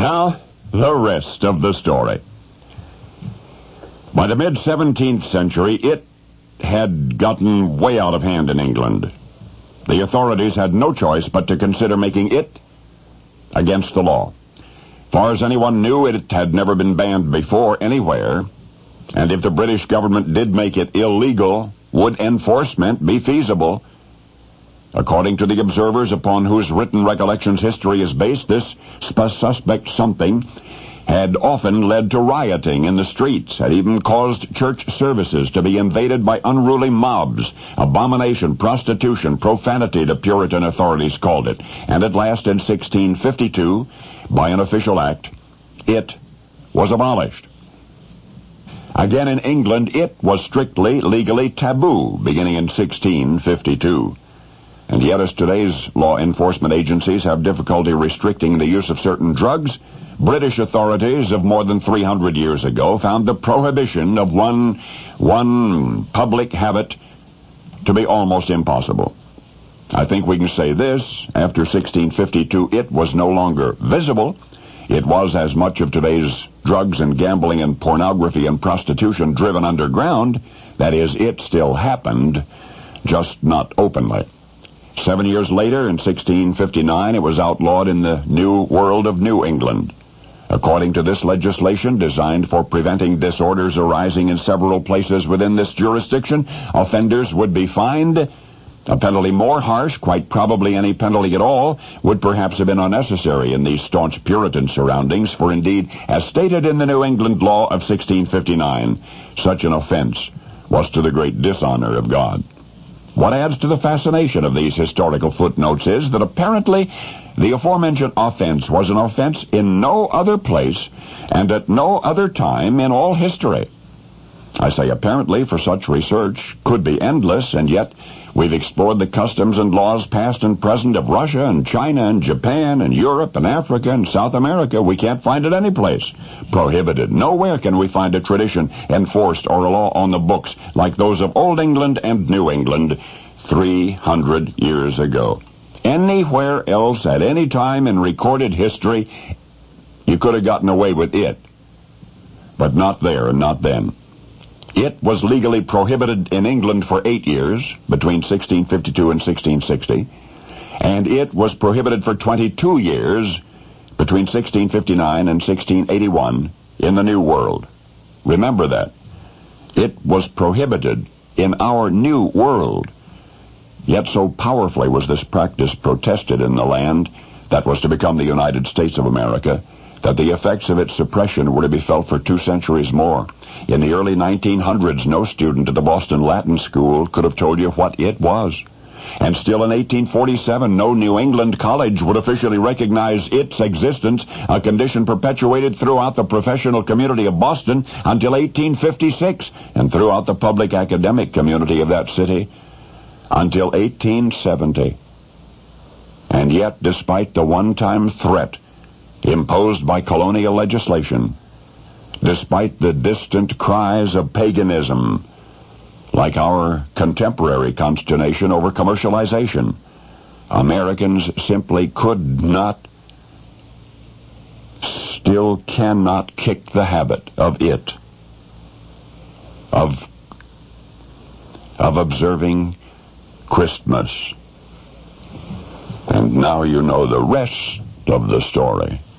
Now, the rest of the story. By the mid-17th century, it had gotten way out of hand in England. The authorities had no choice but to consider making it against the law. Far as anyone knew, it had never been banned before anywhere, and if the British government did make it illegal, would enforcement be feasible? According to the observers upon whose written recollections history is based, this suspect something had often led to rioting in the streets, had even caused church services to be invaded by unruly mobs. Abomination, prostitution, profanity, the Puritan authorities called it. And at last, in 1652, by an official act, it was abolished. Again in England, it was strictly legally taboo, beginning in 1652. And yet, as today's law enforcement agencies have difficulty restricting the use of certain drugs, British authorities of more than 300 years ago found the prohibition of one public habit to be almost impossible. I think we can say this: after 1652, it was no longer visible. It was, as much of today's drugs and gambling and pornography and prostitution, driven underground. That is, it still happened, just not openly. 7 years later, in 1659, it was outlawed in the New World of New England. According to this legislation, designed for preventing disorders arising in several places within this jurisdiction, offenders would be fined. A penalty more harsh, quite probably any penalty at all, would perhaps have been unnecessary in these staunch Puritan surroundings, for indeed, as stated in the New England law of 1659, such an offense was to the great dishonor of God. What adds to the fascination of these historical footnotes is that apparently the aforementioned offense was an offense in no other place and at no other time in all history. I say apparently, for such research could be endless, and yet we've explored the customs and laws past and present of Russia and China and Japan and Europe and Africa and South America. We can't find it any place prohibited. Nowhere can we find a tradition enforced or a law on the books like those of Old England and New England 300 years ago. Anywhere else at any time in recorded history, you could have gotten away with it, but not there and not then. It was legally prohibited in England for 8 years, between 1652 and 1660, and it was prohibited for 22 years, between 1659 and 1681, in the New World. Remember that. It was prohibited in our New World. Yet so powerfully was this practice protested in the land that was to become the United States of America, that the effects of its suppression were to be felt for 2 centuries more. In the early 1900s, no student at the Boston Latin School could have told you what it was. And still in 1847, no New England college would officially recognize its existence, a condition perpetuated throughout the professional community of Boston until 1856, and throughout the public academic community of that city until 1870. And yet, despite the one-time threat imposed by colonial legislation, despite the distant cries of paganism, like our contemporary consternation over commercialization, Americans simply could not, still cannot kick the habit of observing Christmas. And now you know the rest of the story.